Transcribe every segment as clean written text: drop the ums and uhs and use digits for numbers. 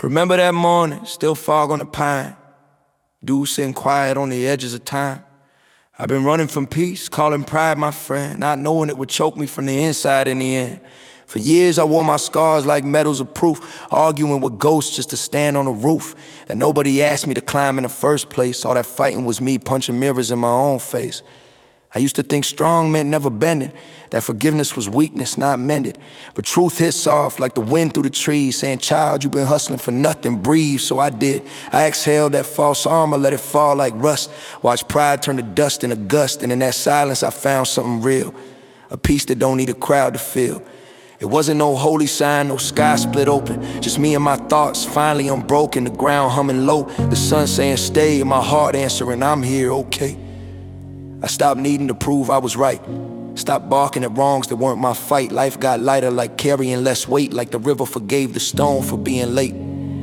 Remember that morning, still fog on the pine. Dude sitting quiet on the edges of time. I've been running from peace, calling pride my friend, not knowing it would choke me from the inside in the end. For years I wore my scars like medals of proof, arguing with ghosts just to stand on a roof that nobody asked me to climb in the first place. All that fighting was me punching mirrors in my own face. I used to think strong meant never bending, that forgiveness was weakness, not mended. But truth hit soft like the wind through the trees, saying, child, you've been hustling for nothing, breathe. So I did. I exhaled that false armor, let it fall like rust. Watched pride turn to dust in a gust, and in that silence I found something real, a peace that don't need a crowd to feel. It wasn't no holy sign, no sky split open, just me and my thoughts, finally unbroken, the ground humming low, the sun saying stay, and my heart answering, I'm here, okay. I stopped needing to prove I was right, stopped barking at wrongs that weren't my fight. Life got lighter like carrying less weight, like the river forgave the stone for being late.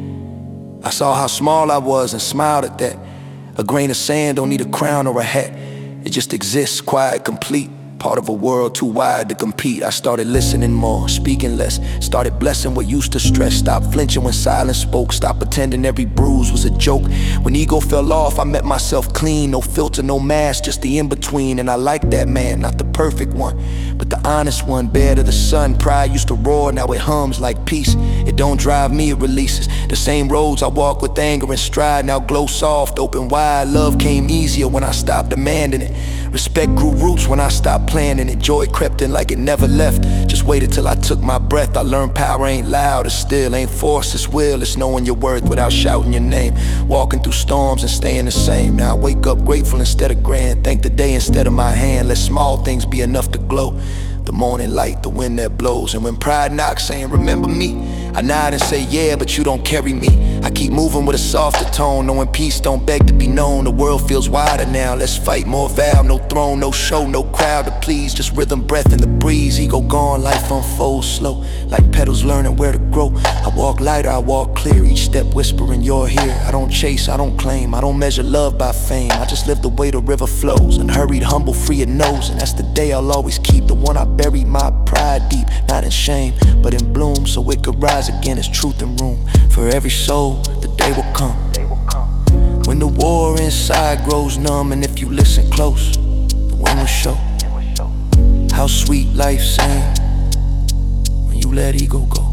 I saw how small I was and smiled at that. A grain of sand don't need a crown or a hat. It just exists, quiet, complete, part of a world too wide to compete. I started listening more, speaking less, started blessing what used to stress. Stopped flinching when silence spoke, stopped pretending every bruise was a joke. When ego fell off, I met myself clean, no filter, no mask, just the in-between. And I like that man, not the perfect one, but the honest one, bare to the sun. Pride used to roar, now it hums like peace. It don't drive me, it releases. The same roads I walk with anger and stride now glow soft, open wide. Love came easier when I stopped demanding it. Respect grew roots when I stopped planning it. Joy crept in like it never left, just waited till I took my breath. I learned power ain't loud, it's still, ain't force, it's will. It's knowing your worth without shouting your name, walking through storms and staying the same. Now I wake up grateful instead of grand, thank the day instead of my hand. Let small things be enough to glow, the morning light, the wind that blows. And when pride knocks saying remember me, I nod and say yeah, but you don't carry me. I keep moving with a softer tone, knowing peace don't beg to be known. The world feels wider now, let's fight, more vow. No throne, no show, no crowd to please, just rhythm, breath, and the breeze. Ego gone, life unfolds slow, like petals learning where to grow. I walk lighter, I walk clear, each step whispering you're here. I don't chase, I don't claim, I don't measure love by fame. I just live the way the river flows, unhurried, humble, free it knows. And that's the day I'll always keep, the one I buried my pride deep, not in shame, but in bloom, so it could rise again as truth and room. For every soul, the day will come when the war inside grows numb, and if you listen close, the wind will show how sweet life seems when you let ego go.